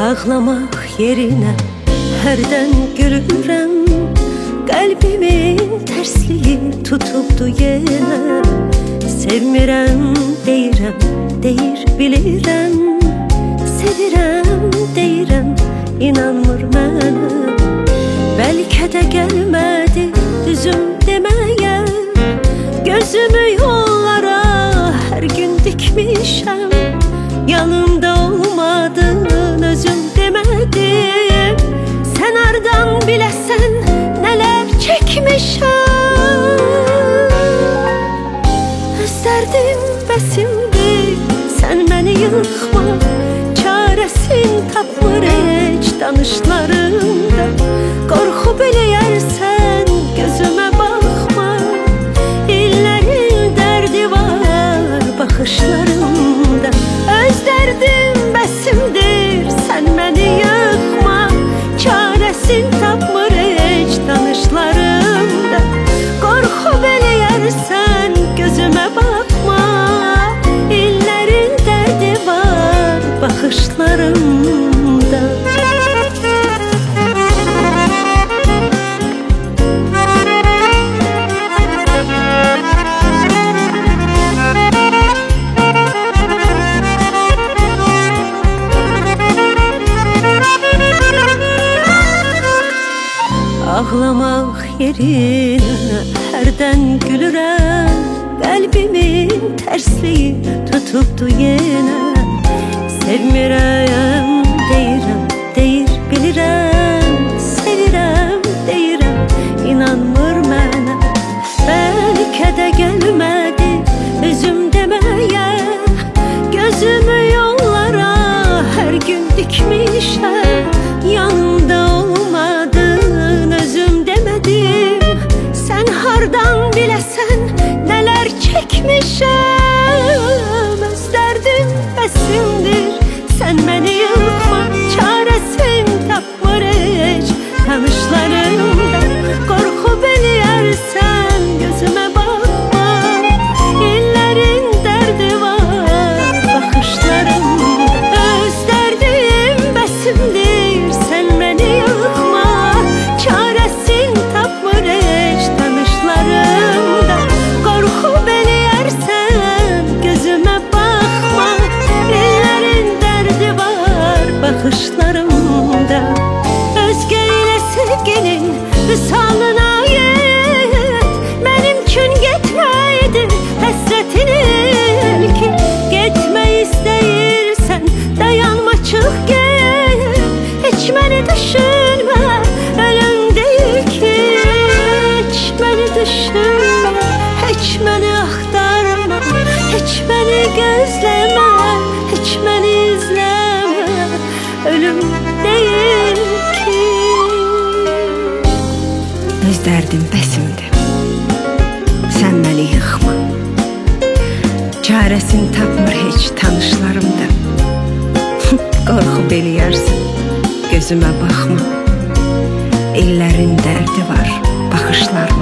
Ağlamaq yerinə hərdən gülürəm. Qəlbimin tərsliyi tutubdu yenə. Sevmirəm deyirəm, deyir bilirəm. Sevirəm deyirəm, inanmır mənə. Bəlkə də gəlmədi düzüm deməyə. Gözümü yollara hər gün dikmişəm. Yanımda olmadın özüm demədim. Sən hardan biləsən nələr çəkmişəm. Özlərdim bəsimdir, sən məni yıxma. Çarəsin tapmır heç danışlarımda. Qorxu beləyərsən gözümə baxma. İllərin dərdi var baxışlarımda. Öz dərdim bəsimdir, sən məni yıxma. Çarəsin tapmır heç danışlarımda. Qorxu beləyərsən gözümə baxma. İllərin dərdi var baxışlarımda. Ağlamaq yerinə hərdən gülürəm. Qəlbimin tərsliyi tutubdu yenə. Sevmirəm deyirəm, deyir bilirəm. Sevirəm deyirəm, inanmır mənə. Bəlkə də gəlmədi özüm deməyə. Gözümü yollara hər gün dikmişəm. Yanımda olmadın özüm demədim. Sən hardan biləsən nələr çəkmişəm. Öz dərdim bəsimdir, sən məni yıxma. Çarəsin tapmır heç tanışlarımda. Qorxu beləyərsən gözümə baxma. İllərin dərdi var baxışlarımda. Öz dərdim bəsimdir, sən məni yıxma. Çarəsin tapmır heç tanışlarımda. Qorxu beləyərsən gözümə baxma. İllərin dərdi var baxışlarımda. Özgə ilə sevginin vüsalına yet. Mənim üçün getməydi həsrətin ilki. Getmək istəyirsən dayanma, çıx get. Heç məni düşünmə, ölüm deyil ki. Heç məni düşünmə, heç məni axtarma. Heç məni gözləmə, heç məni izləmə. Ölüm deyil ki. Öz dərdim bəsimdir, sən məni yıxma. Çarəsini tapmır heç tanışlarımda. Qorxu beləyərsən gözümə baxma. İllərin dərdi var baxışlarımda.